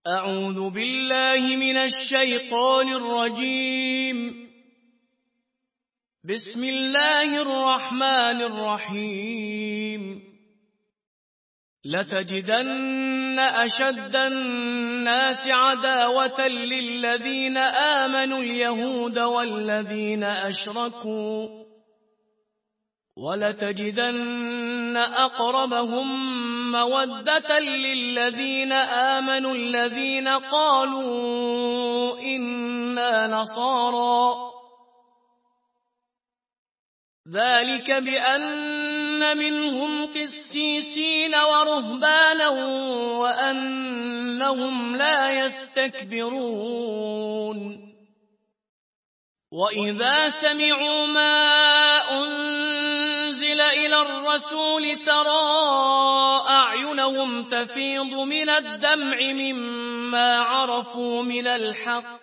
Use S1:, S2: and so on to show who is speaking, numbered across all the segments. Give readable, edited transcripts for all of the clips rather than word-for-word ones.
S1: أعوذ بالله من الشيطان الرجيم. بسم الله الرحمن الرحيم. لتجدن أشد الناس عداوة للذين آمنوا اليهود والذين أشركوا، ولتجدن أقربهم مودة للذين آمنوا الذين قالوا إنا نصارى، ذلك بأن منهم قسيسين ورهبانا وأنهم لا يستكبرون. وإذا سمعوا ما أنزل إلى الرسول ترى أعينهم تفيض من الدمع مما عرفوا من الحق،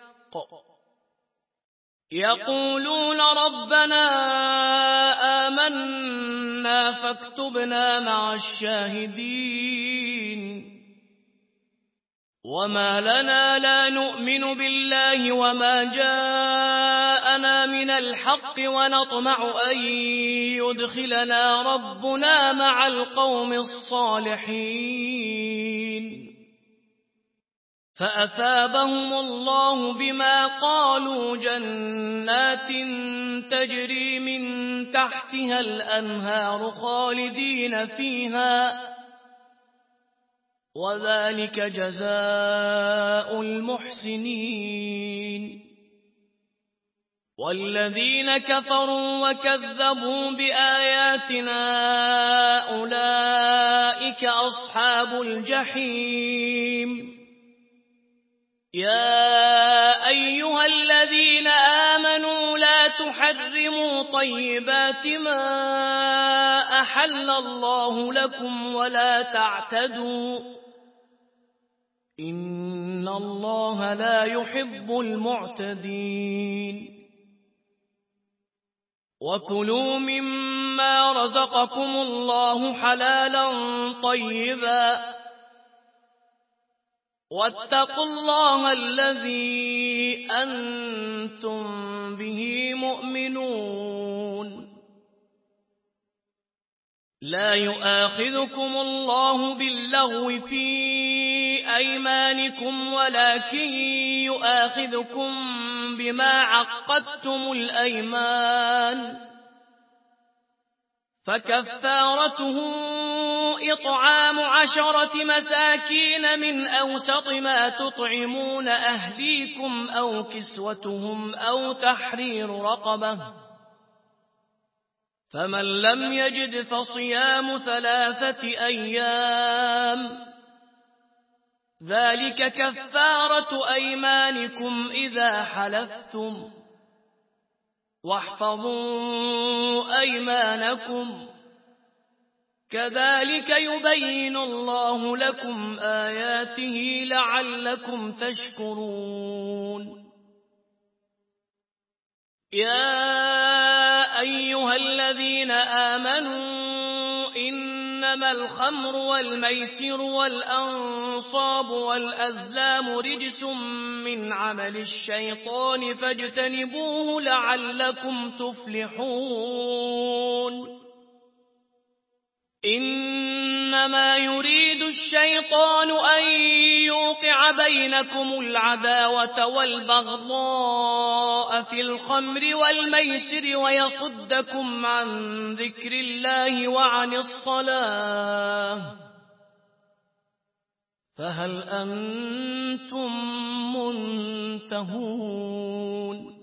S1: يقولون ربنا آمنا فاكتبنا مع الشاهدين. وما لنا لا نؤمن بالله وما جاءنا من الحق ونطمع أن يدخلنا ربنا مع القوم الصالحين، فأثابهم الله بما قالوا جنات تجري من تحتها الأنهار خالدين فيها، وذلك جزاء المحسنين. والذين كفروا وكذبوا بآياتنا أولئك أصحاب الجحيم. يا أيها الذين آمنوا لا تحرموا طيبات ما أحل الله لكم ولا تعتدوا، إن الله لا يحب المعتدين. وكلوا مما رزقكم الله حلالا طيبا، واتقوا الله الذي أنتم به مؤمنون. لا يؤاخذكم الله باللغو في أيمانكم ولكن يؤاخذكم بما عقدتم الأيمان، فكفارته إطعام 10 مساكين من أوسط ما تطعمون أهليكم أو كسوتهم أو تحرير رقبة، فمن لم يجد فصيام 3 أيام، ذلك كفارة أيمانكم إذا حلفتم، واحفظوا أيمانكم، كذلك يبين الله لكم آياته لعلكم تشكرون. يا أيها الذين آمنوا إنما الخمر والميسر والأنصاب والأزلام رجس من عمل الشيطان فاجتنبوه لعلكم تفلحون. إنما يريد الشيطان أن يوقع بينكم العداوة والبغضاء في الخمر والميسر ويصدكم عن ذكر الله وعن الصلاة، فهل أنتم منتهون؟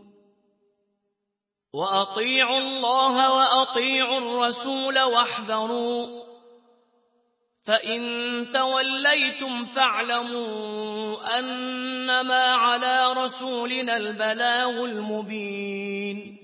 S1: وأطيعوا الله وأطيعوا الرسول واحذروا، فإن توليتم فاعلموا أنما على رسولنا البلاغ المبين.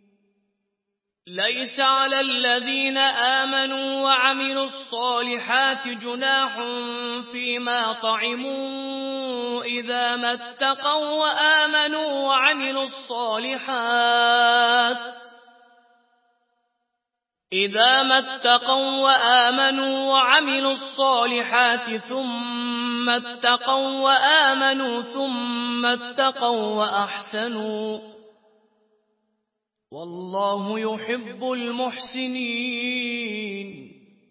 S1: ليس على الذين آمنوا وعملوا الصالحات جناح فيما طعموا إذا ما اتقوا وآمنوا وعملوا الصالحات، إذا ما اتقوا وآمنوا وعملوا الصالحات ثم اتقوا وآمنوا ثم اتقوا وأحسنوا والله يحب المحسنين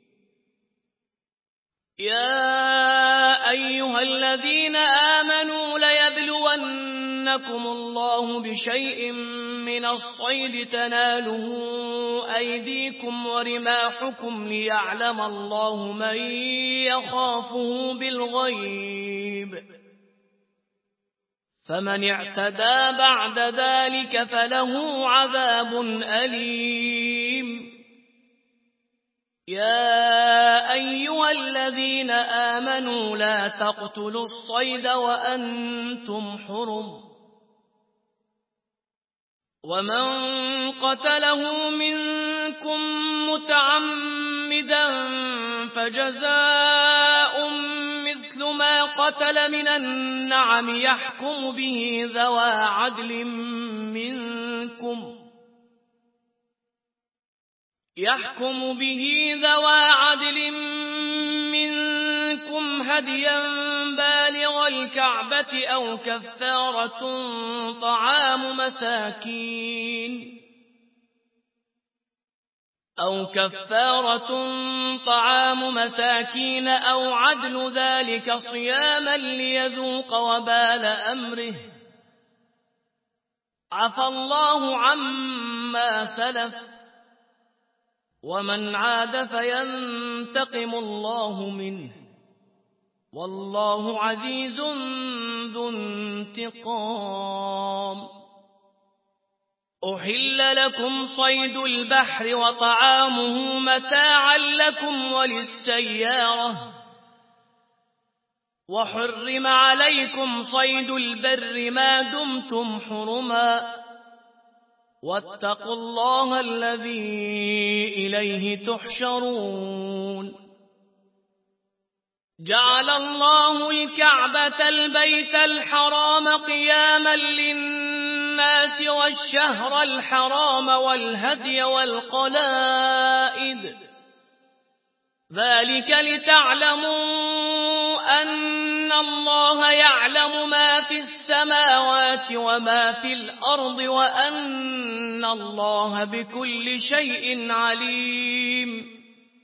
S1: يا أيها الذين آمنوا ليبلونكم الله بشيء من الصيد تناله أيديكم ورماحكم ليعلم الله من يخافه بالغيب فمن اعتدى بعد ذلك فله عذاب أليم يا أيها الذين آمنوا لا تقتلوا الصيد وأنتم حرم ومن قتله منكم متعمدا فجزاء مثل ما قتل من النعم يحكم به ذوى عدل منكم هديا بالغ الكعبة أو كفارة طعام مساكين أو عدل ذلك صياما ليذوق وبال أمره عفى الله عما سلف ومن عاد فينتقم الله منه والله عزيز ذو انتقام أحل لكم صيد البحر وطعامه متاعا لكم وللسيارة وحرم عليكم صيد البر ما دمتم حرما واتقوا الله الذي إليه تحشرون جعل الله الكعبة البيت الحرام قياما للناس والشهر الحرام والهدي والقلائد ذلك لتعلموا أن الله يعلم ما في السماوات وما في الأرض وأن الله بكل شيء عليم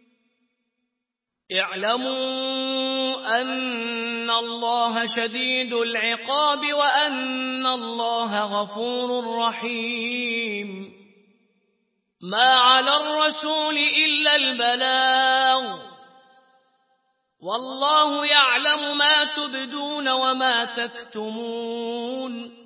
S1: اعلموا أن الله شديد العقاب وأن الله غفور رحيم ما على الرسول إلا البلاغ والله يعلم ما تبدون وما تكتمون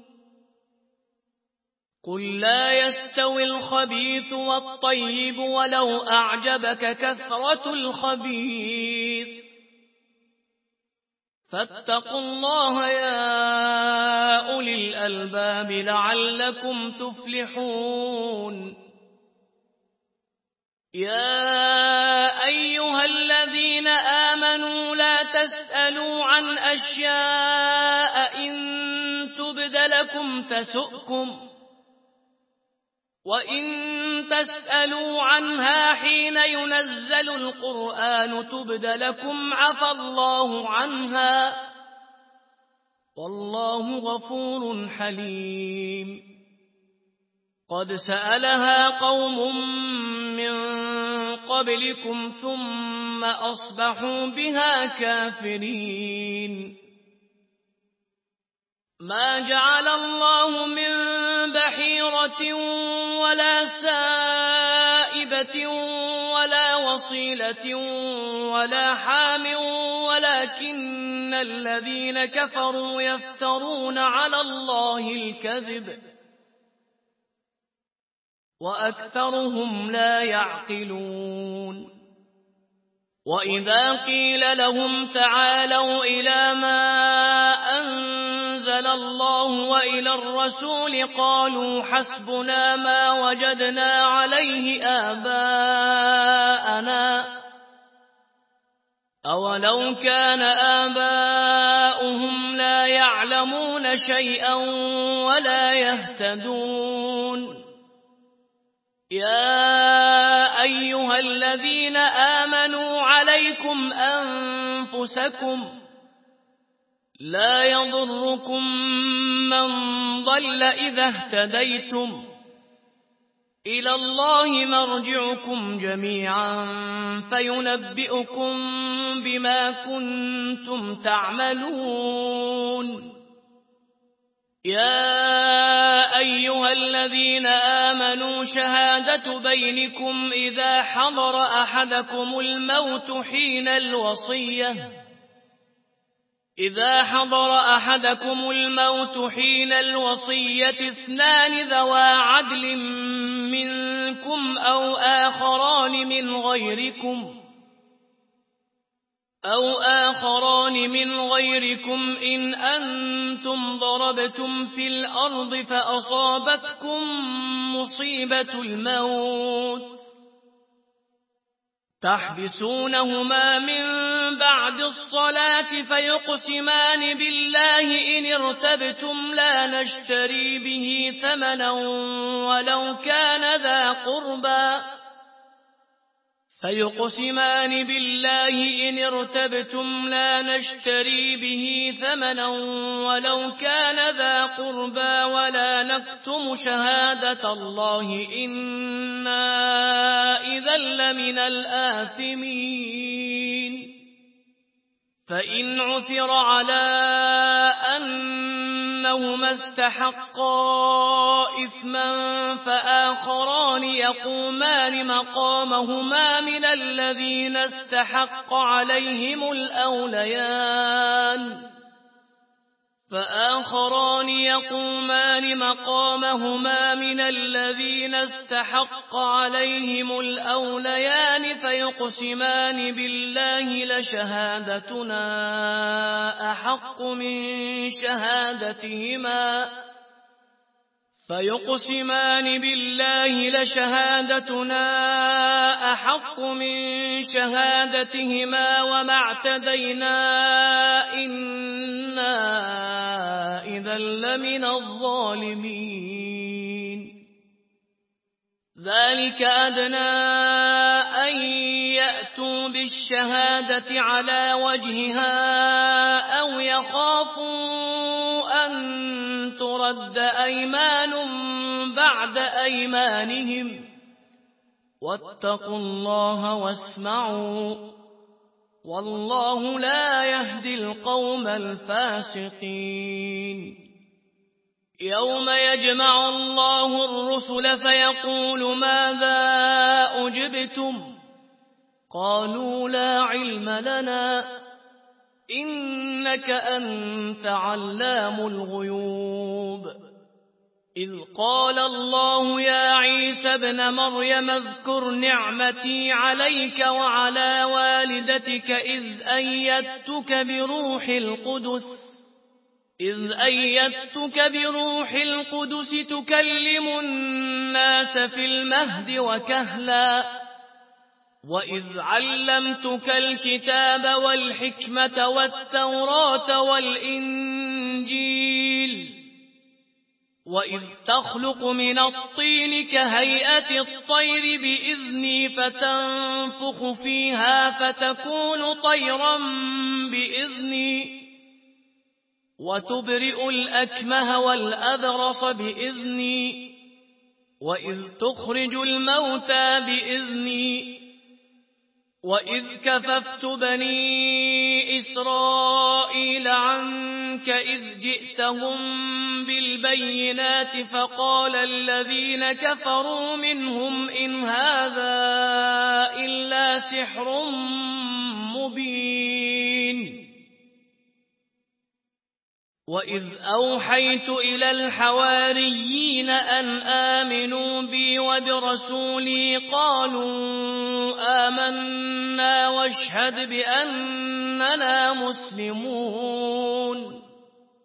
S1: قل لا يستوي الخبيث والطيب ولو أعجبك كثرة الخبيث فاتقوا الله يا أولي الألباب لعلكم تفلحون يا أيها الذين آمنوا لا تسألوا عن أشياء إن تبد لكم تسؤكم وإن تسألوا عنها حين ينزل القرآن تبد لكم عفى الله عنها والله غفور حليم قد سألها قوم من قبلكم ثم أصبحوا بها كافرين ما جعل الله من بحيرة ولا سائبة ولا وصيلة ولا حام ولكن الذين كفروا يفترون على الله الكذب وأكثرهم لا يعقلون وإذا قيل لهم تعالوا إلى ما أنزل الله وإلى الرسول قالوا حسبنا ما وجدنا عليه آباءنا أولو كان آباؤهم لا يعلمون شيئا ولا يهتدون يا أيها الذين آمنوا عليكم أنفسكم لا يضركم من ضل إذا اهتديتم إلى الله مرجعكم جميعا فينبئكم بما كنتم تعملون يا أيها الذين آمنوا شهادة بينكم إذا حضر أحدكم الموت حين الوصية اثنان ذوى عدل منكم أو آخران من غيركم إن أنتم ضربتم في الأرض فأصابتكم مصيبة الموت تحبسونهما من بعد الصلاة فيقسمان بالله إن ارتبتم لا نشتري به ثمنا ولو كان ذا قربى ولا نكتم شهادة الله إنا إذا لمن الآثمين فإن عثر على أنهما استحقا إثما فآخران يقومان مقامهما من الذين استحق عليهم الأوليان فيقسمان بالله لشهادتنا أحق من شهادتهما وما اعتدينا إنا إذا لمن الظالمين ذلك أدنى أن يأتوا بالشهادة على وجهها أو يخافوا أن ترد أيمان بعد أيمانهم واتقوا الله واسمعوا والله لا يهدي القوم الفاسقين يوم يجمع الله الرسل فيقول ماذا أجبتم قالوا لا علم لنا إنك أنت علام الغيوب إذ قال الله يا عيسى ابن مريم اذكر نعمتي عليك وعلى والدتك إذ أيدتك بروح القدس تكلم الناس في المهد وكهلا وإذ علمتك الكتاب والحكمة والتوراة والإنجيل وإذ تخلق من الطين كهيئة الطير بإذني فتنفخ فيها فتكون طيرا بإذني وتبرئ الأكمه والأبرص بإذني وإذ تخرج الموتى بإذني وإذ كففت بني إسرائيل عنك إذ جئتهم بالبينات فقال الذين كفروا منهم إن هذا إلا سحر مبين وإذ أوحيت إلى الحواريين أن آمنوا بي وبرسولي قالوا آمنا واشهد بأننا مسلمون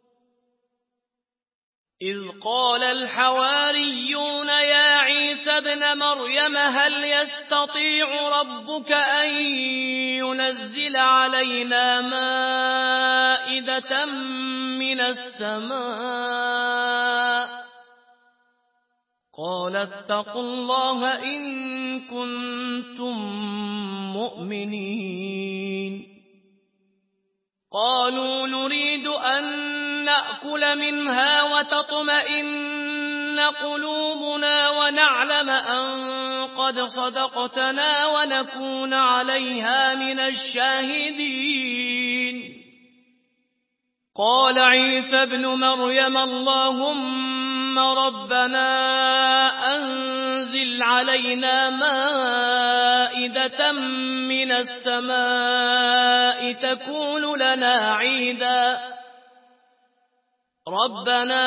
S1: إذ قال الحواريون يا عيسى ابن مريم هل يستطيع ربك أن ينزل علينا مائدة من السماء قال اتقوا الله إن كنتم مؤمنين قالوا نريد أن نأكل منها وتطمئن قلوبنا ونعلم أن قد صدقتنا ونكون عليها من الشاهدين قال عيسى ابن مريم اللهم ربنا أنزل علينا مائدة من السماء تكون لنا عيدا ربنا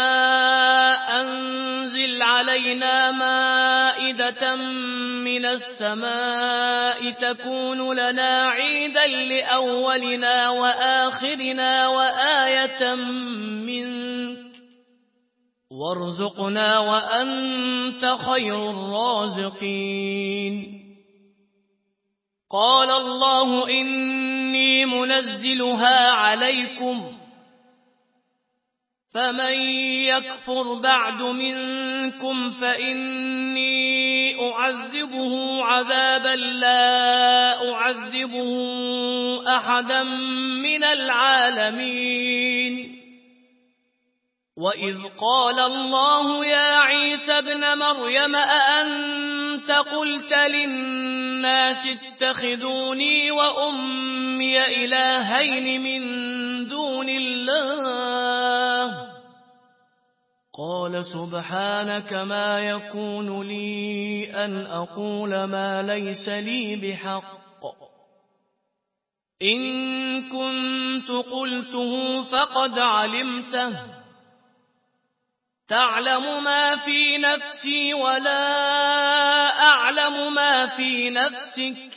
S1: أنزل علينا مائدة من السماء تكون لنا عيدا لأولنا وآخرنا وآية منك وارزقنا وأنت خير الرازقين قال الله إني منزلها عليكم فمن يكفر بعد منكم فإني أعذبه عذابا لا أعذبه أحدا من العالمين وإذ قال الله يا عيسى ابن مريم أأنت قلت للناس اتخذوني وأمي إلهين من دون الله قال سبحانك ما يكون لي أن أقول ما ليس لي بحق إن كنت قلته فقد علمته تعلم ما في نفسي ولا أعلم ما في نفسك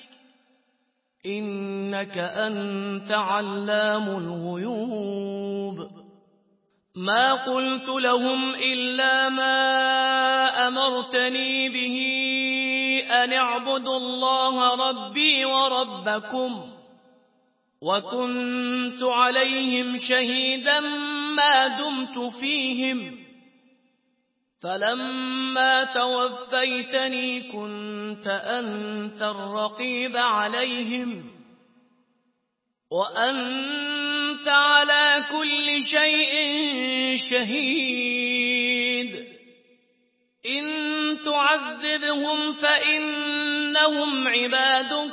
S1: إنك أنت علام الغيوب ما قلت لهم إلا ما أمرتني به أن اعبدوا الله ربي وربكم وكنت عليهم شهيدا ما دمت فيهم فلما توفيتني كنت أنت الرقيب عليهم وأنت على كل شيء شهيد إن تعذبهم فإنهم عبادك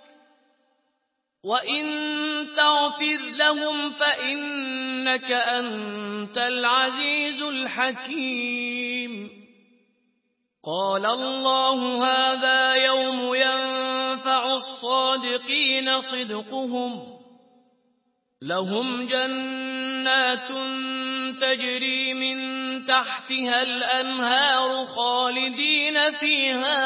S1: وإن تغفر لهم فإنك أنت العزيز الحكيم قال الله هذا يوم ينفع الصادقين صدقهم لهم جنات تجري من تحتها الأنهار خالدين فيها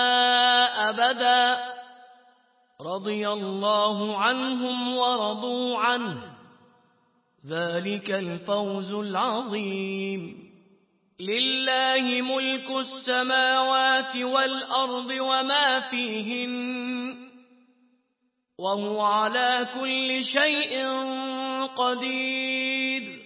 S1: أبدا رضي الله عنهم ورضوا عنه ذلك الفوز العظيم لله ملك السماوات والأرض وما فيهن وهو على كل شيء قدير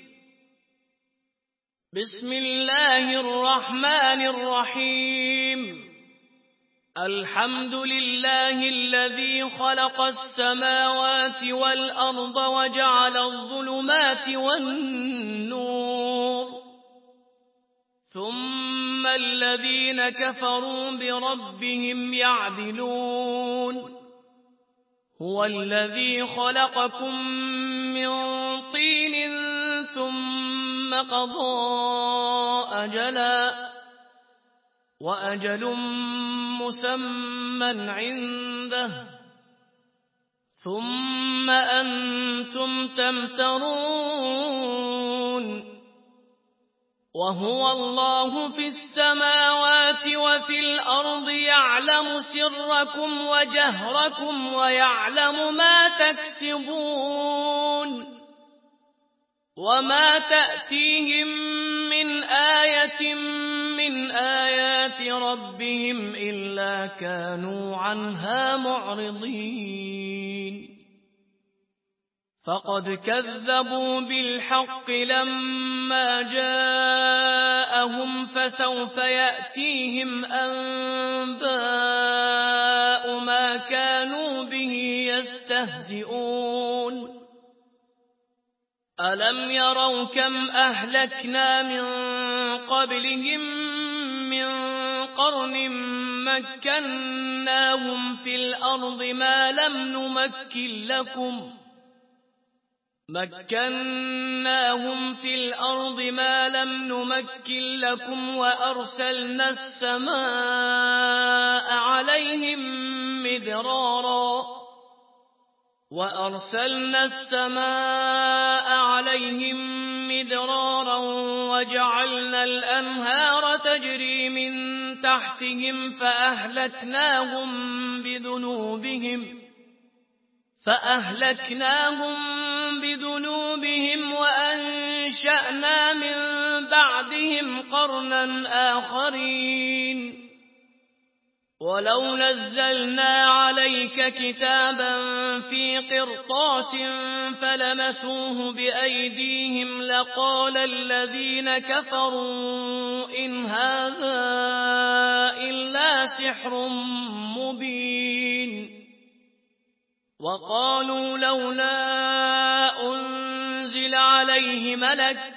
S1: بسم الله الرحمن الرحيم الحمد لله الذي خلق السماوات والأرض وجعل الظلمات والنور ثم الذين كفروا بربهم يعدلون هو الذي خلقكم من طين ثم قضى أجلا وأجل مسمى عنده ثم أنتم تمترون وهو الله في السماوات وفي الأرض يعلم سركم وجهركم ويعلم ما تكسبون وما تأتيهم من آية من آيات ربهم إلا كانوا عنها معرضين فقد كذبوا بالحق لما جاءهم فسوف يأتيهم أنباء ما كانوا به يستهزئون ألم يروا كم أهلكنا من قبلهم من قرن مكناهم في الأرض ما لم نمكن لكم وأرسلنا السماء عليهم مدرارا وجعلنا الأنهار تجري من تحتهم فأهلكناهم بذنوبهم وأنشأنا من بعدهم قرنا آخرين ولو نزلنا عليك كتابا في قرطاس فلمسوه بأيديهم لقال الذين كفروا إن هذا إلا سحر مبين وقالوا لولا أنزل عليه ملك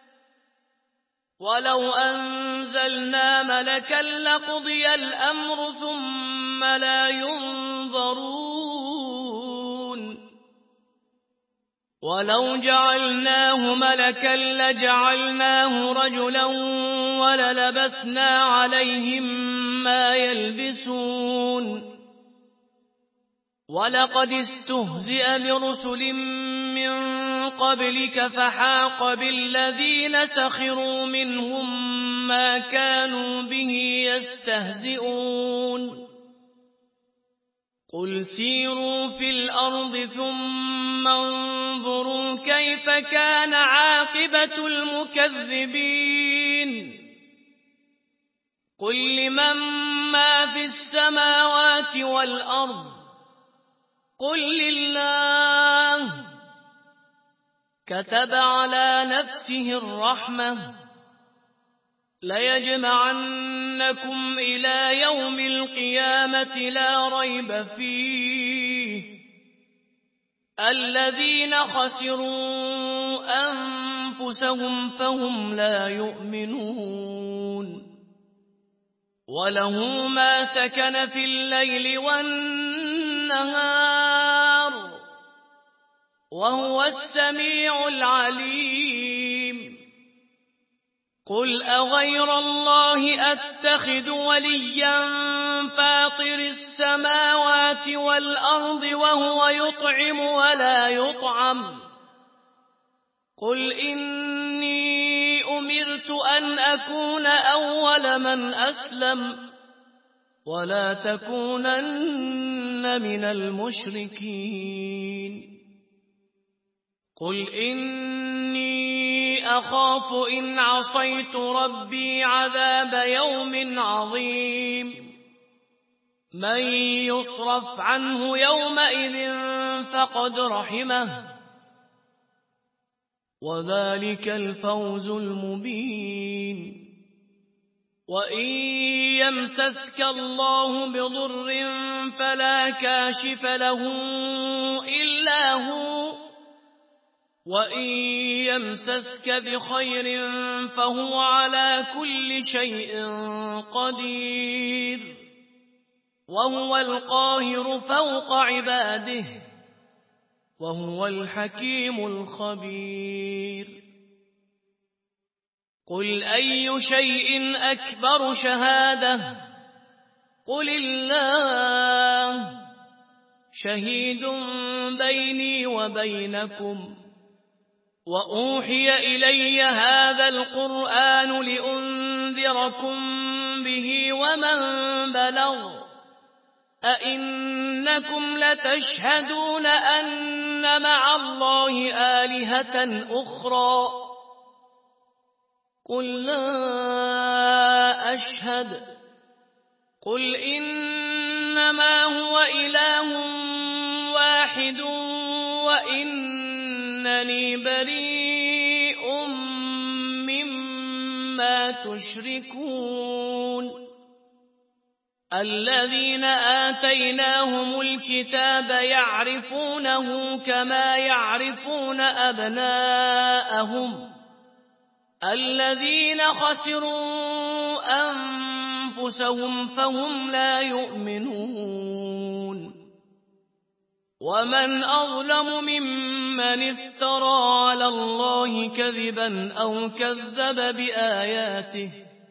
S1: ولو أنزلنا ملكا لقضي الأمر ثم لا ينظرون ولو جعلناه ملكا لجعلناه رجلا وللبسنا عليهم ما يلبسون ولقد استهزئ برسل من قبلك فحاق بالذين سخروا منهم ما كانوا به يستهزئون قل سيروا في الأرض ثم انظروا كيف كان عاقبة المكذبين قل لمن ما في السماوات والأرض قل لله كتب على نفسه الرحمة ليجمعنكم إلى يوم القيامة لا ريب فيه الذين خسروا أنفسهم فهم لا يؤمنون وله ما سكن في الليل والنهار وهو السميع العليم قل أغير الله أتخذ وليا فاطر السماوات والأرض وهو يطعم ولا يطعم قل إني أمرت أن أكون أول من أسلم ولا تكونن من المشركين قل إني أخاف إن عصيت ربي عذاب يوم عظيم من يصرف عنه يومئذ فقد رحمه وذلك الفوز المبين وإن يمسسك الله بضر فلا كاشف له إلا هو وإن يمسسك بخير فهو على كل شيء قدير وهو القاهر فوق عباده وهو الحكيم الخبير قل أي شيء أكبر شهادة قل الله شهيد بيني وبينكم وأوحي إلي هذا القرآن لأنذركم به ومن بلغ أئنكم لتشهدون أن مع الله آلهة أخرى قل لا أشهد قل إنما هو إله واحد وإني إنني بريء مما تشركون الذين آتيناهم الكتاب يعرفونه كما يعرفون أبناءهم الذين خسروا أنفسهم فهم لا يؤمنون ومن أظلم ممن افترى على الله كذبا أو كذب بآياته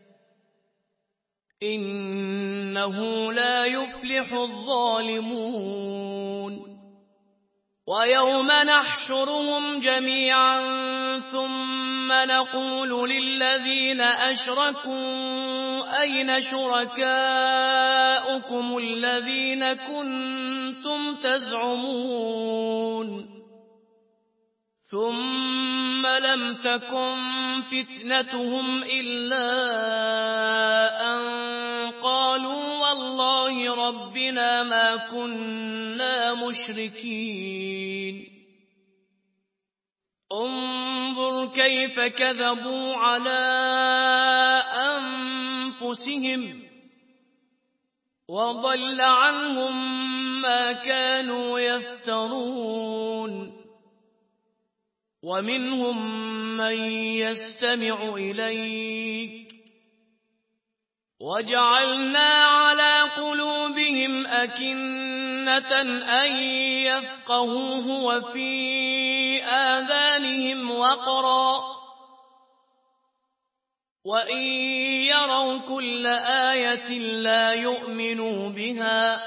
S1: إنه لا يفلح الظالمون ويوم نحشرهم جميعا ثم نقول للذين أشركوا أين شركاؤكم الذين كنتم تزعمون ثم لم تكن فتنتهم إلا أن قالوا والله ربنا ما كنا مشركين انظر كيف كذبوا على أنفسهم وضل عنهم ما كانوا يفترون ومنهم من يستمع إليك وجعلنا على قلوبهم أكنة أن يفقهوه وفي آذانهم وقرا وإن يروا كل آية لا يؤمنوا بها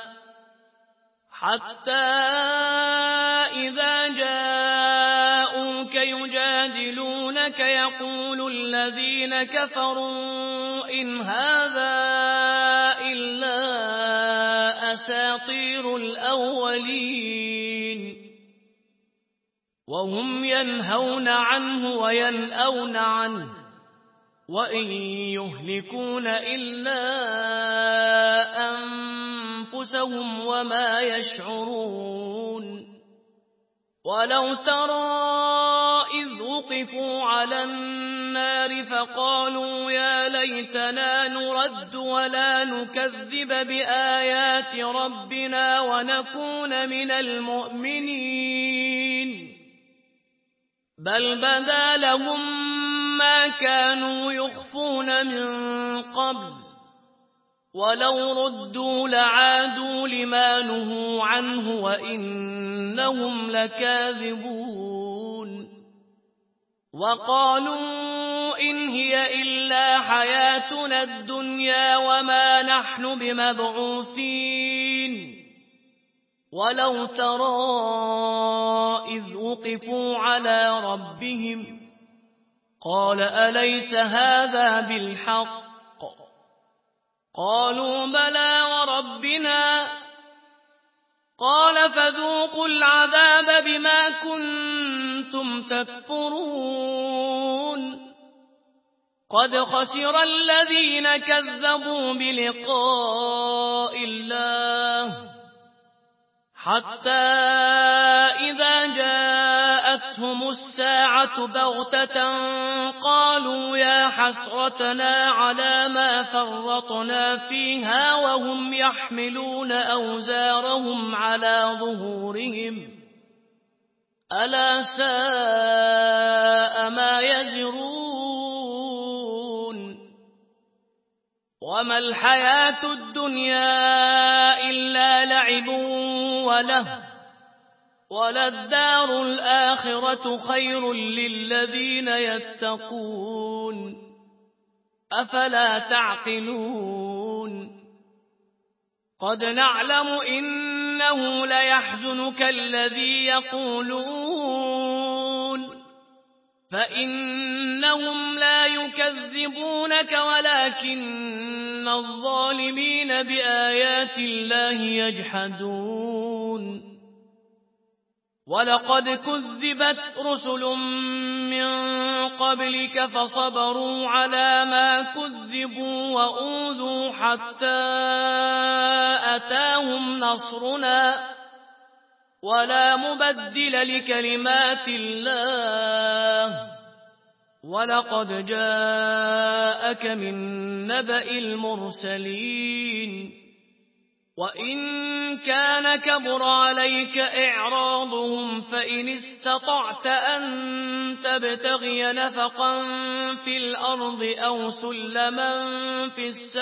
S1: حتى إذا جاءوك يجادلونك يقول الذين كفروا إن هذا إلا أساطير الأولين وهم ينهون عنه وينأون عنه وإن يهلكون إلا أنفسهم وما يشعرون ولو ترى إذ وقفوا على النار فقالوا يا ليتنا نرد ولا نكذب بآيات ربنا ونكون من المؤمنين بل بدا لهم ما كانوا يخفون من قبل ولو ردوا لعادوا لما نهوا عنه وإنهم لكاذبون وقالوا إن هي إلا حياتنا الدنيا وما نحن بمبعوثين ولو ترى إذ وقفوا على ربهم قال أليس هذا بالحق قالوا بلى وربنا قال فذوقوا العذاب بما كنتم تكفرون قد خسر الذين كذبوا بلقاء الله حتى إذا جاءتهم الساعة بغتة قالوا يا حسرتنا على ما فرطنا فيها وهم يحملون أوزارهم على ظهورهم ألا ساء ما يزرون وما الحياة الدنيا إلا لعب وله وللدار الآخرة خير للذين يتقون أفلا تعقلون قد نعلم إنه ليحزنك الذي يقولون فإنهم لا يكذبونك ولكن الظالمين بآيات الله يجحدون ولقد كذبت رسل من قبلك فصبروا على ما كذبوا وأوذوا حتى أتاهم نصرنا ولا مبدل لكلمات الله ولقد جاءك من نبأ المرسلين وإن كان كبر عليك إعراضهم فإن استطعت أن تبتغي نفقا في الأرض أو سلما في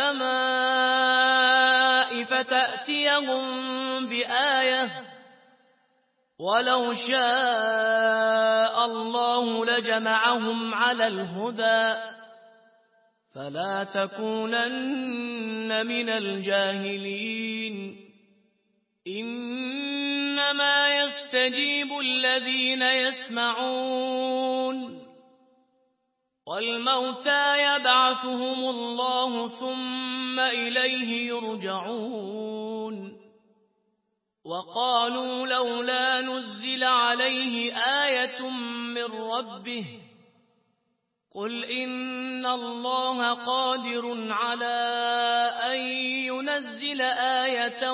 S1: السماء فتأتيهم بآية ولو شاء الله لجمعهم على الهدى فلا تكونن من الجاهلين إنما يستجيب الذين يسمعون والموتى يبعثهم الله ثم إليه يرجعون وقالوا لولا نزل عليه آية من ربه قل إن الله قادر على أن ينزل آية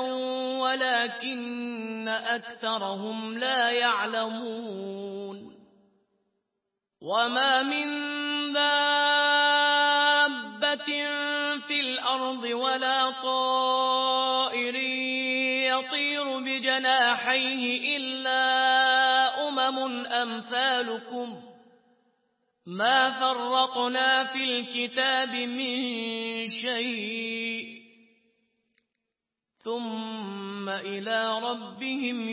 S1: ولكن أكثرهم لا يعلمون وما من دابة في الأرض ولا طائر يطير بجناحيه إلا أمثالكم ما فرطنا في الكتاب من شيء ثم إلى ربهم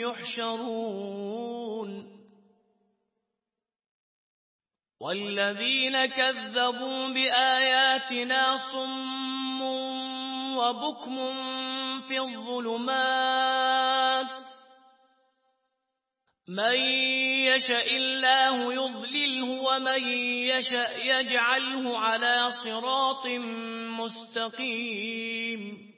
S1: يحشرون والذين كذبوا بآياتنا صم وبكم في الظلمات من يشاء الله يضلله ومن يشاء يجعله على صراط مستقيم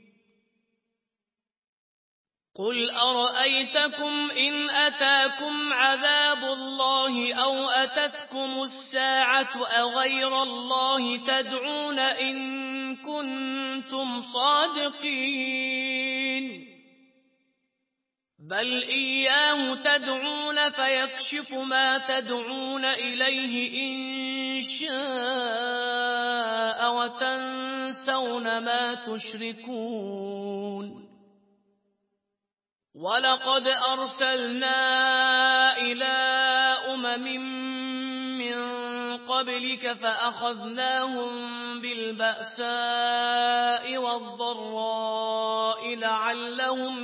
S1: قل أرأيتكم إن أتاكم عذاب الله أو أتتكم الساعة أغير الله تدعون إن كنتم صادقين بل إياه تدعون فيكشف ما تدعون إليه إن شاء وتنسون ما تشركون ولقد أرسلنا إلى من قبلك فأخذناهم بالبأساء والضراء لعلهم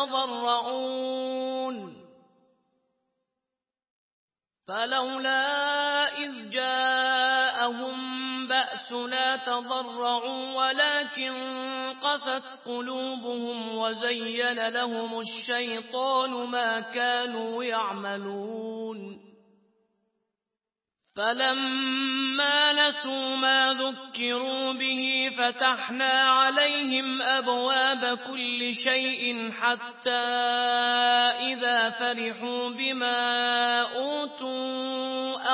S1: يتضرعون فلولا إذ جاءهم بأسنا تضرعوا ولكن قست قلوبهم وزين لهم الشيطان ما كانوا يعملون فلما نسوا ما ذكروا به فتحنا عليهم أبواب كل شيء حتى إذا فرحوا بما أوتوا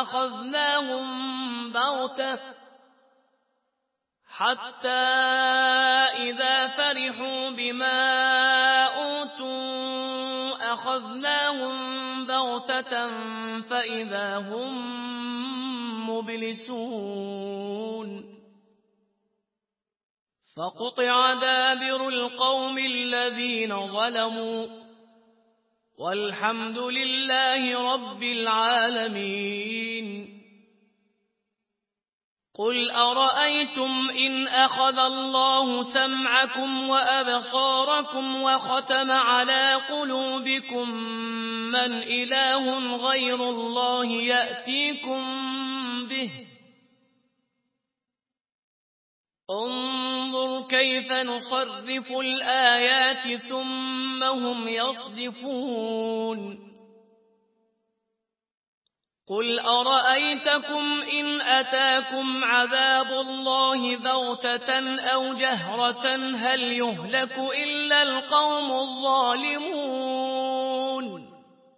S1: أخذناهم بغتة فإذا هم مبلسون فقطع دابر القوم الذين ظلموا والحمد لله رب العالمين قل أرأيتم إن أخذ الله سمعكم وأبصاركم وختم على قلوبكم من إله غير الله يأتيكم به انظر كيف نصرف الآيات ثم هم يصدفون قل أرأيتكم إن أتاكم عذاب الله بغتة أو جهرة هل يهلك إلا القوم الظالمون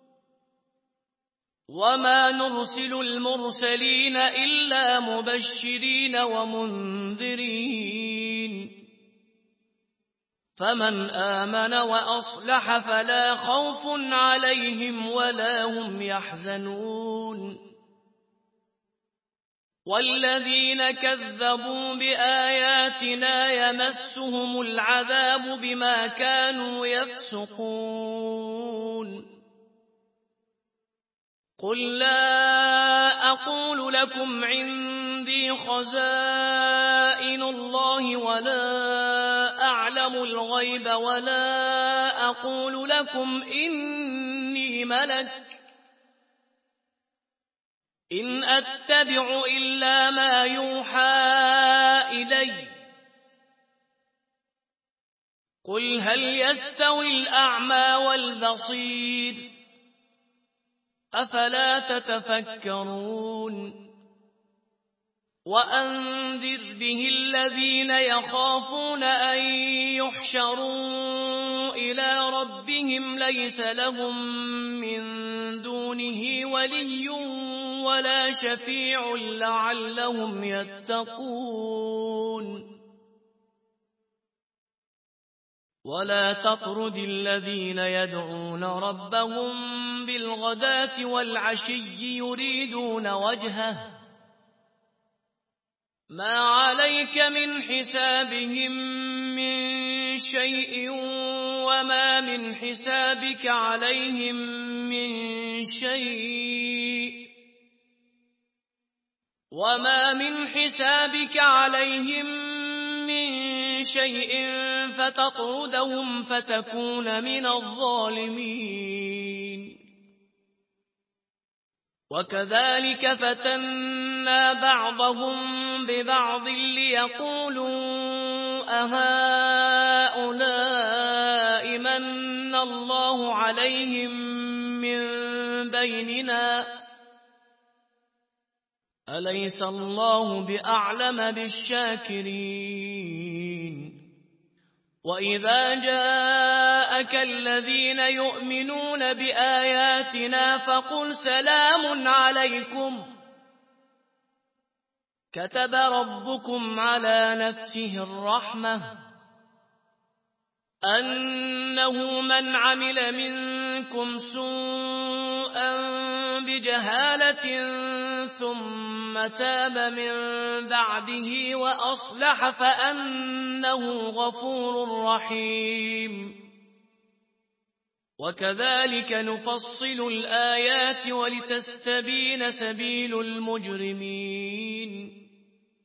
S1: وما نرسل المرسلين إلا مبشرين ومنذرين فمن آمن وأصلح فلا خوف عليهم ولا هم يحزنون والذين كذبوا بآياتنا يمسهم العذاب بما كانوا يفسقون قل لا أقول لكم عندي خزائن الله ولا أعلم الغيب ولا أقول لكم إني ملك إن أتبع إلا ما يوحى إلي قل هل يستوي الأعمى والبصير أفلا تتفكرون وأنذر به الذين يخافون أن يحشروا إلى ربهم ليس لهم من دونه ولي ولا شفيع لعلهم يتقون ولا تطرد الذين يدعون ربهم بالغداة والعشي يريدون وجهه ما عليك من حسابهم من شيء وما من حسابك عليهم من شيء فتطردهم فتكون من الظالمين وكذلك فتنا بعضهم ببعض ليقولوا أهؤلاء من الله عليهم من بيننا أليس الله بأعلم بالشاكرين وإذا جاءك الذين يؤمنون بآياتنا فقل سلام عليكم كتب ربكم على نفسه الرحمة أنه من عمل منكم سوءا بجهالة ثم تاب من بعده وأصلح فأنه غفور رحيم وكذلك نفصل الآيات ولتستبين سبيل المجرمين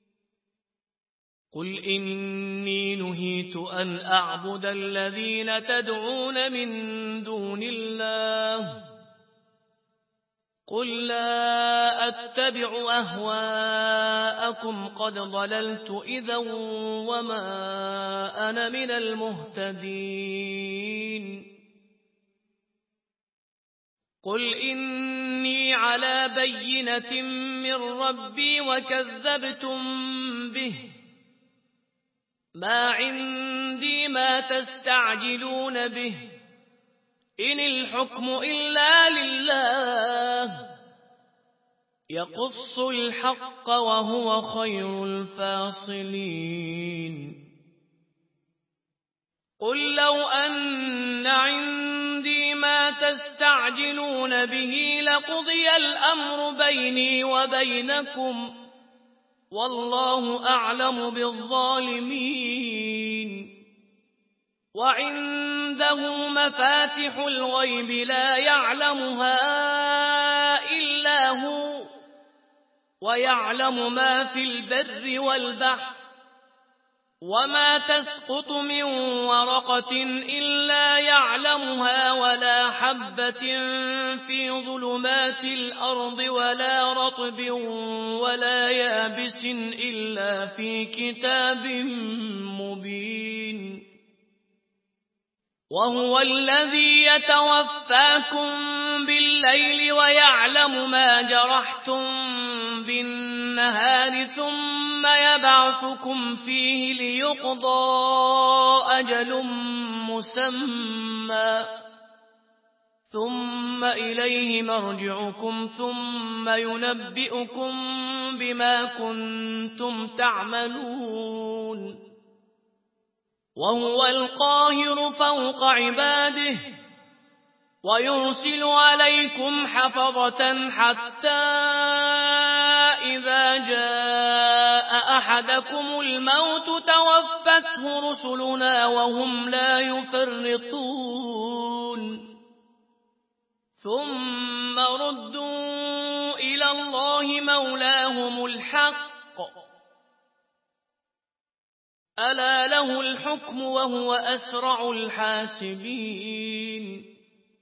S1: قل إني نهيت أن أعبد الذين تدعون من دون الله قل لا أتبع أهواءكم قد ضللت إذا وما أنا من المهتدين قل إني على بينة من ربي وكذبتم به ما عندي ما تستعجلون به إن الحكم إلا لله يقص الحق وهو خير الفاصلين قل لو أن عندي ما تستعجلون به لقضي الأمر بيني وبينكم والله أعلم بالظالمين وعنده مفاتح الغيب لا يعلمها إلا هو ويعلم ما في البر والبحر وما تسقط من ورقة إلا يعلمها ولا حبة في ظلمات الأرض ولا رطب ولا يابس إلا في كتاب مبين وهو الذي يتوفاكم بالليل ويعلم ما جرحتم بالنهار ثم يبعثكم فيه ليقضى أجل مسمى ثم إليه مرجعكم ثم ينبئكم بما كنتم تعملون وهو القاهر فوق عباده ويرسل عليكم حفظة حتى إذا جاء أحدكم الموت توفته رسلنا وهم لا يفرطون ثم ردوا إلى الله مولاهم الحق ألا له الحكم وهو أسرع الحاسبين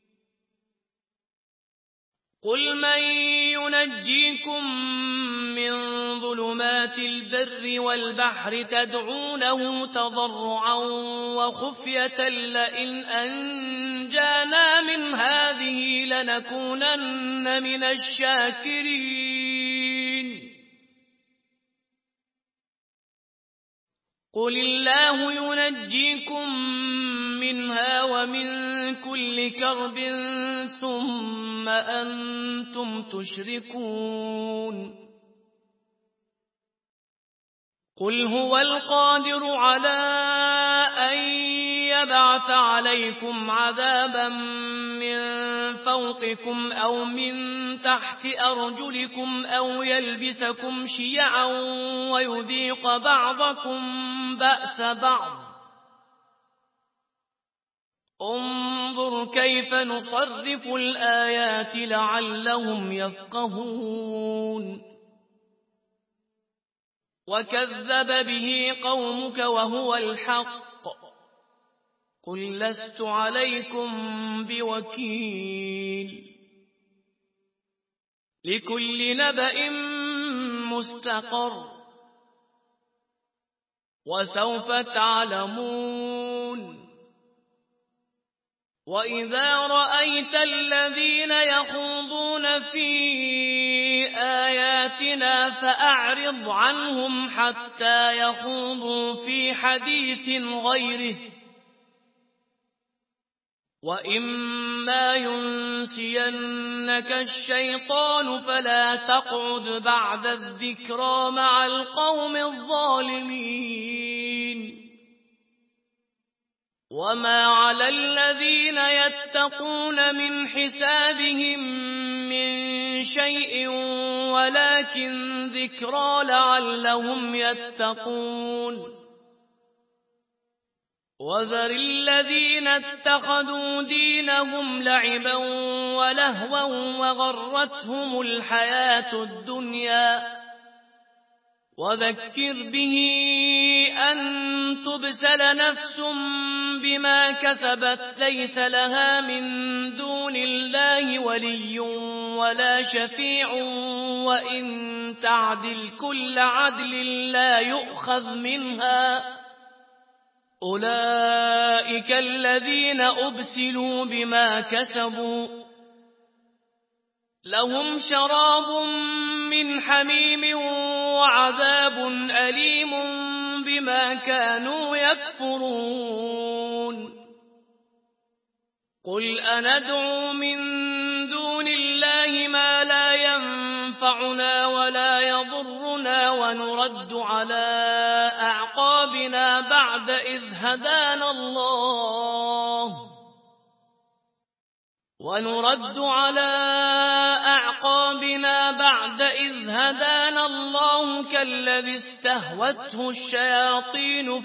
S1: قل من ينجيكم من ظلمات البر والبحر تدعونه تضرعا وخفية لئن أنجانا من هذه لنكونن من الشاكرين قل الله ينجيكم منها ومن كل كرب ثم أنتم تشركون قل هو القادر على أن يبعث عليكم عذابا من فوقكم أو من تحت أرجلكم أو يلبسكم شيعا ويذيق بعضكم بأس بعض انظر كيف نصرف الآيات لعلهم يفقهون وكذب به قومك وهو الحق قل لست عليكم بوكيل لكل نبأ مستقر وسوف تعلمون وإذا رأيت الذين يخوضون في آياتنا فأعرض عنهم حتى يخوضوا في حديث غيره وإما ينسينك الشيطان فلا تقعد بعد الذكرى مع القوم الظالمين وما على الذين يتقون من حسابهم من شيء ولكن ذكرى لعلهم يتقون وذر الذين اتخذوا دينهم لعبا ولهوا وغرتهم الحياة الدنيا وذكر به أن تبسل نفس بما كسبت ليس لها من دون الله ولي ولا شفيع وإن تعدل كل عدل لا يؤخذ منها أولئك الذين أبسلوا بما كسبوا لهم شراب من حميم وعذاب أليم بما كانوا يكفرون قل أندعو من دون الله ما لا ينفعنا ولا يضرنا ونرد على أعقابنا بعد إذ هدانا الله كالذي استهوته الشياطين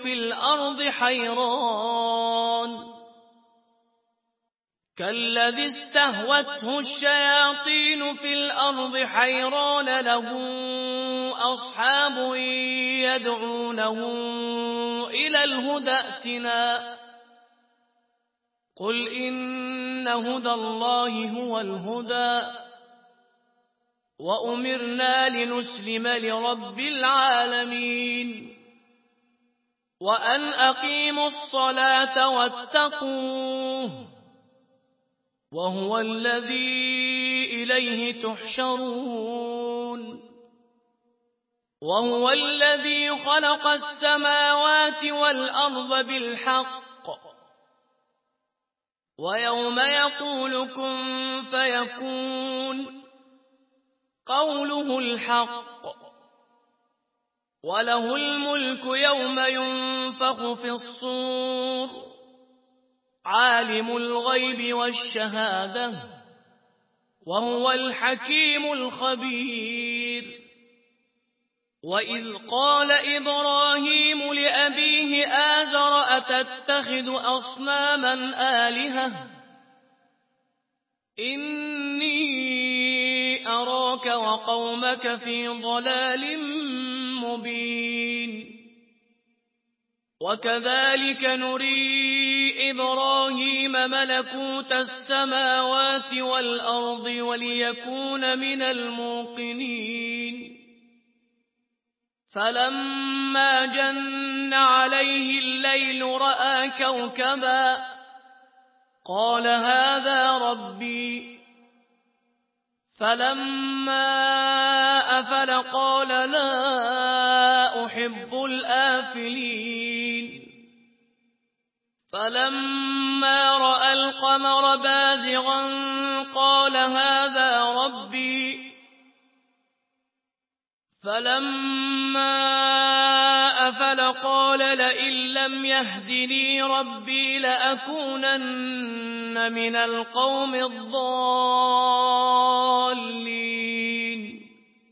S1: في الأرض حيران له أصحاب يدعونه إلى الهدى ائتنا قل إن هدى الله هو الهدى وأمرنا لنسلم لرب العالمين وأن أقيموا الصلاة واتقوه وهو الذي إليه تحشرون وهو الذي خلق السماوات والأرض بالحق ويوم يقول كن فيكون قوله الحق وله الملك يوم ينفخ في الصور عالم الغيب والشهادة وهو الحكيم الخبير وإذ قال إبراهيم لأبيه آزر أتتخذ أصناما آلهة إني أراك وقومك في ضلال مبين وكذلك نري إبراهيم ملكوت السماوات والأرض وليكون من الموقنين فلما جن عليه الليل رأى كوكبا قال هذا ربي فلما أفل قال لا أحب الآفلين فلما رأى القمر بازغا قال هذا ربي فلما أفل قال لئن لم يهدني ربي لأكونن من القوم الضالين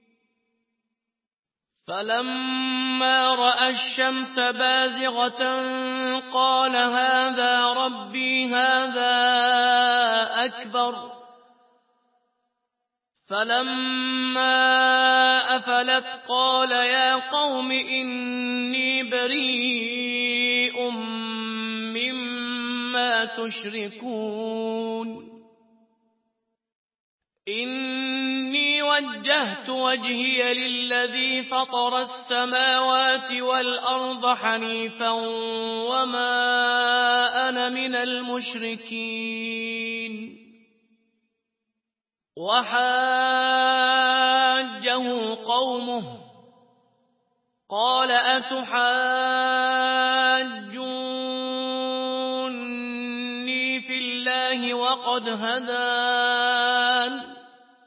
S1: فلما رأى الشمس بازغة قال هذا ربي هذا أكبر فلما أفلت قال يا قوم إني بريء مما تشركون إني وجهت وجهي للذي فطر السماوات والأرض حنيفا وما أنا من المشركين وحاجه قومه قال أتحاجوني في الله وقد هدان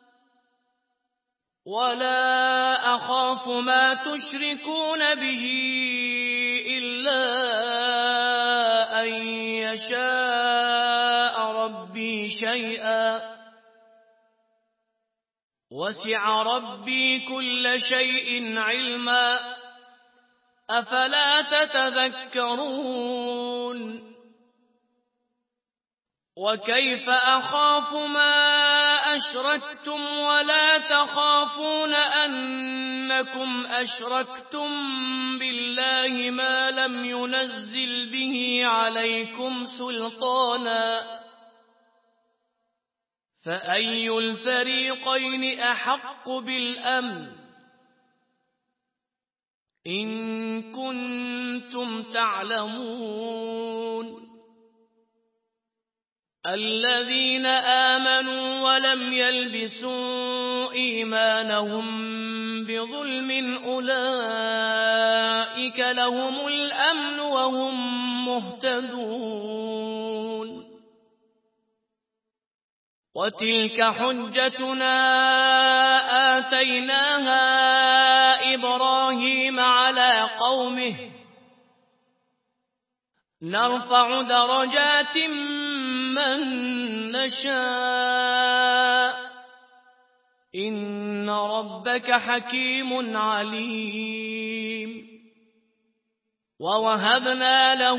S1: ولا أخاف ما تشركون به إلا أن يشاء ربي شيئا وسع ربي كل شيء علما أفلا تتذكرون وكيف أخاف ما أشركتم ولا تخافون أنكم أشركتم بالله ما لم ينزل به عليكم سلطانا فأي الفريقين أحق بالأمن إن كنتم تعلمون الذين آمنوا ولم يلبسوا إيمانهم بظلم أولئك لهم الأمن وهم مهتدون وتلك حجتنا آتيناها إبراهيم على قومه نرفع درجات من نشاء إن ربك حكيم عليم ووهبنا له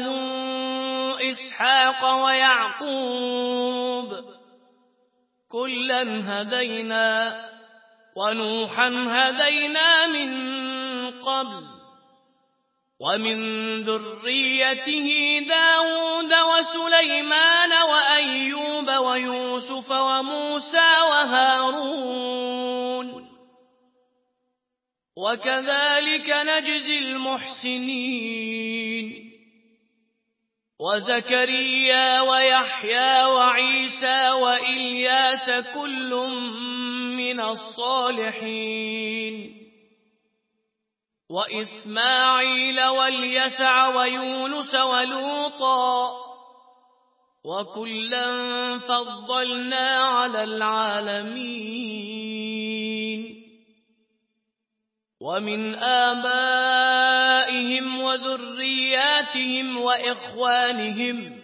S1: إسحاق ويعقوب كلا هدينا ونوحا هدينا من قبل ومن ذريته داود وسليمان وأيوب ويوسف وموسى وهارون وكذلك نجزي المحسنين وزكريا ويحيى وعيسى وإلياس كل من الصالحين وإسماعيل واليسع ويونس ولوطا وكلا فضلنا على العالمين ومن آبائهم وذرياتهم وإخوانهم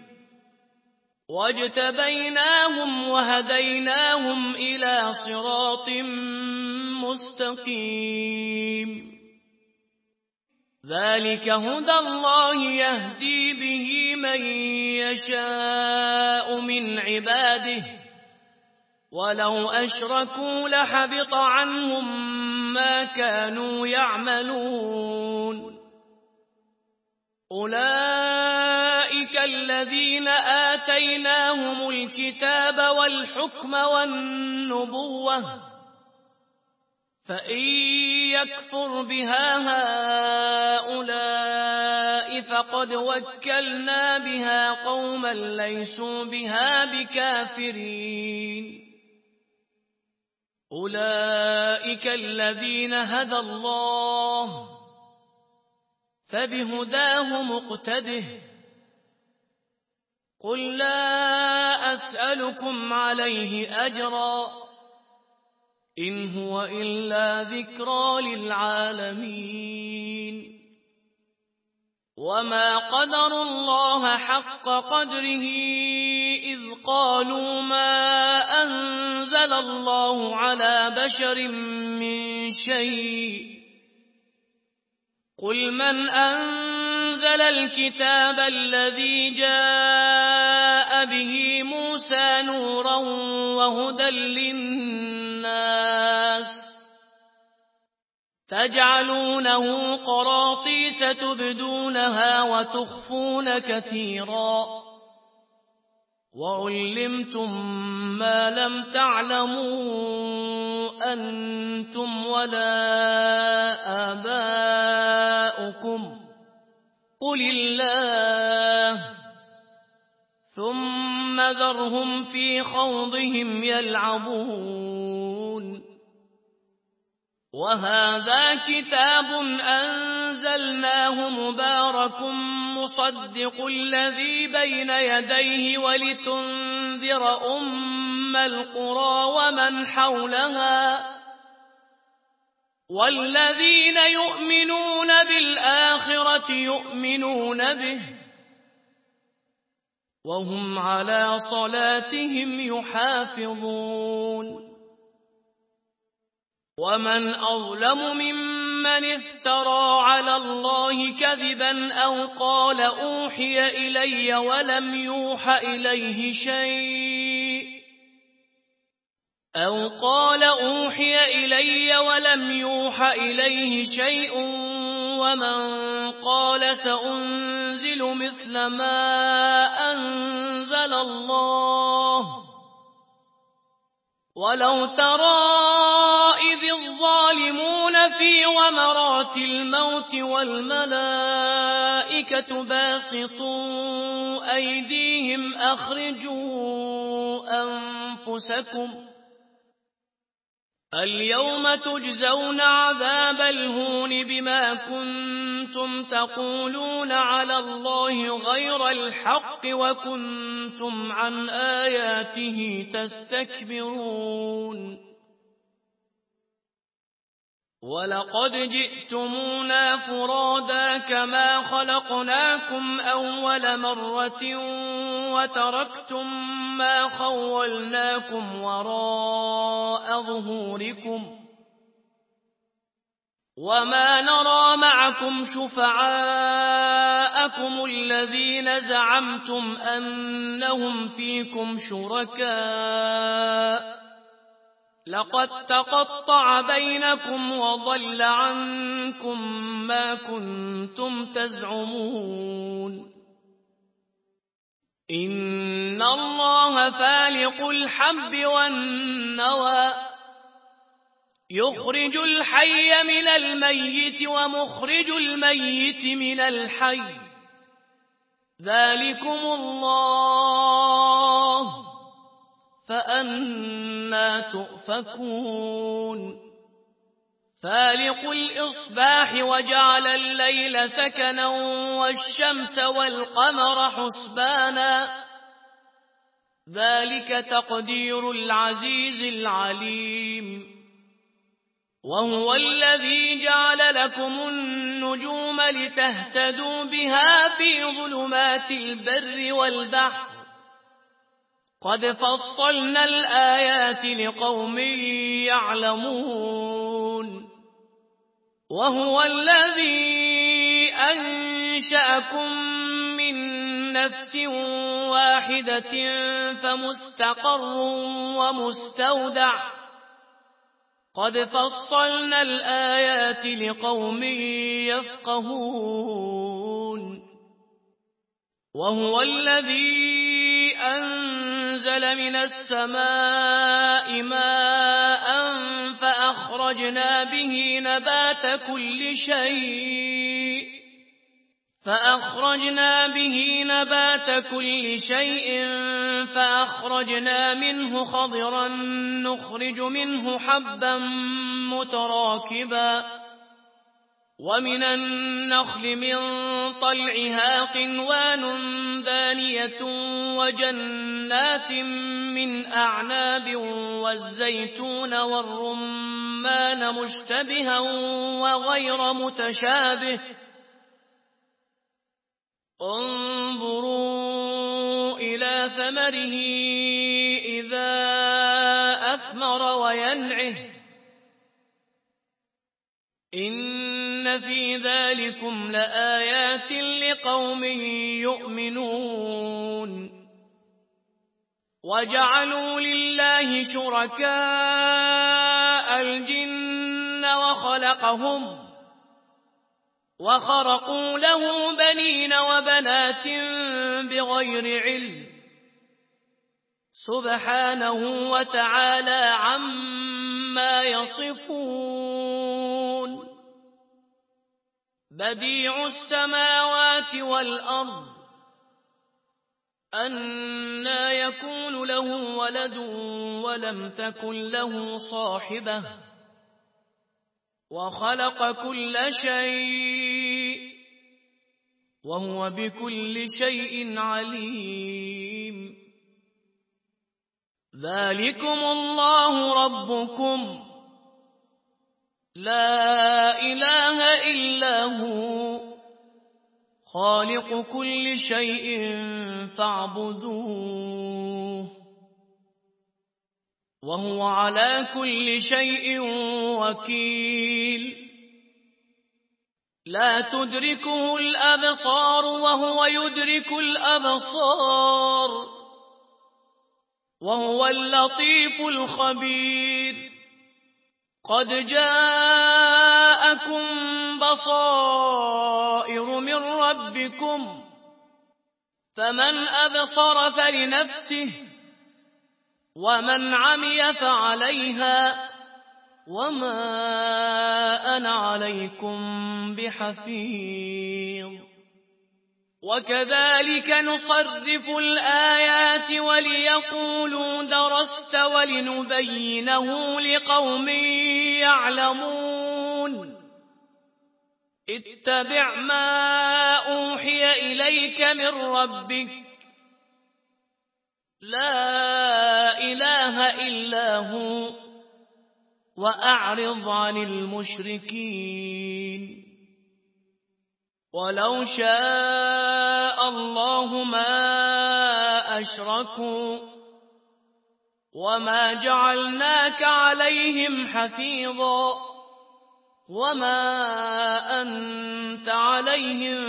S1: واجتبيناهم وهديناهم إلى صراط مستقيم ذلك هدى الله يهدي به من يشاء من عباده ولو أشركوا لحبط عنهم ما كانوا يعملون أولئك الذين آتيناهم الكتاب والحكم والنبوة فإن يكفر بها هؤلاء فقد وكلنا بها قوما ليسوا بها بكافرين أولئك الذين هدى الله فبهداه مقتده قل لا أسألكم عليه أجرا إن هو إلا ذكرى للعالمين وما قدروا الله حق قدره إذ قالوا ما أنزل الله على بشر من شيء قل من أنزل الكتاب الذي جاء به موسى نورا وهدى للناس تجعلونه قراطيس تبدونها وتخفون كثيرا وعلمتم ما لم تعلموا أنتم ولا آباؤكم قل الله ثم ذرهم في خوضهم يلعبون وهذا كتاب أنزلناه مبارك مصدق الذي بين يديه ولتنذر أم القرى ومن حولها والذين يؤمنون بالآخرة يؤمنون به وهم على صلاتهم يحافظون ومن أظلم ممن افترى على الله كذبا أو قال أوحي إلي ولم يوحى إليه شيء ومن قال سأنزل مثل ما أنزل الله ولو ترى إذ الظالمون في غمرات الموت والملائكة باسطوا أيديهم أخرجوا أنفسكم اليوم تجزون عذاب الهون بما كنتم تقولون على الله غير الحق وكنتم عن آياته تستكبرون ولقد جئتمونا فرادا كما خلقناكم أول مرة وتركتم ما خولناكم وراء ظهوركم وما نرى معكم شفعاءكم الذين زعمتم أنهم فيكم شركاء لقد تقطع بينكم وضل عنكم ما كنتم تزعمون إن الله فالق الحب والنوى يخرج الحي من الميت ومخرج الميت من الحي ذلكم الله فأنى تؤفكون فالق الإصباح وجعل الليل سكنا والشمس والقمر حسبانا ذلك تقدير العزيز العليم وهو الذي جعل لكم النجوم لتهتدوا بها في ظلمات البر والبحر قد فصلنا الآيات لقوم يعلمون وهو الذي أنشأكم من نفس واحدة فمستقر ومستودع قد فصلنا الآيات لقوم يفقهون وهو الذي أنزل من السماء ماء فأخرجنا به نبات كل شيء فأخرجنا منه خضرا نخرج منه حبا متراكبا ومن النخل من طلعها قنوان دانية وجنات من أعناب والزيتون والرمان مشتبها وغير متشابه انظروا إلى ثمره إذا أثمر وينعه إن في ذلكم لآيات لقوم يؤمنون وجعلوا لله شركاء الجن وخرقوا له بنين وبنات بغير علم سبحانه وتعالى عما يصفون بديع السماوات والأرض أنى يكون له ولد ولم تكن له صاحبة وخلق كل شيء وهو بكل شيء عليم ذلكم الله ربكم لا إله إلا هو خالق كل شيء فاعبدوه وهو على كل شيء وكيل لا تدركه الأبصار وهو يدرك الأبصار وهو اللطيف الخبير قد جاءكم بصائر من ربكم فمن أبصر فلنفسه ومن عمي فعليها وما أنا عليكم بحفيظ وكذلك نصرف الآيات وليقولوا درست ولنبينه لقوم يعلمون اتبع ما أوحي إليك من ربك لا إله إلا هو وأعرض عن المشركين ولو شاء الله ما أشركوا وما جعلناك عليهم حفيظا وما أنت عليهم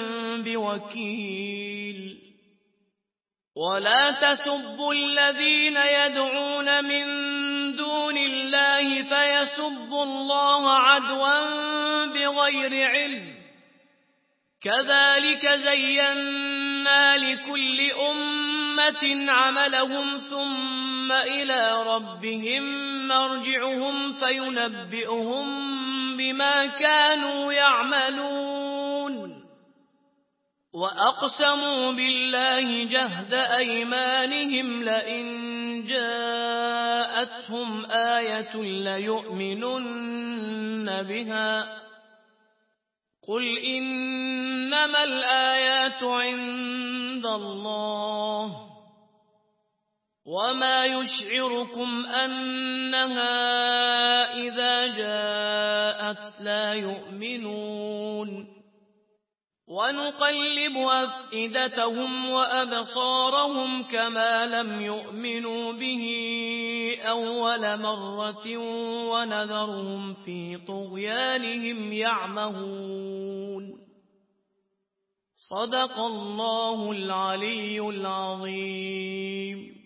S1: بوكيل ولا تسبوا الذين يدعون من دون الله فيسبوا الله عدوا بغير علم كذلك زينا لكل أمة عملهم ثم إلى ربهم مرجعهم فينبئهم بما كانوا يعملون وأقسموا بالله جهد أيمانهم لئن جاءتهم آية ليؤمنن بها قل إنما الآيات عند الله وما يشعركم أنها إذا جاءت لا يؤمنون ونقلب أفئدتهم وأبصارهم كما لم يؤمنوا به أول مرة ونذرهم في طغيانهم يعمهون صدق الله العلي العظيم.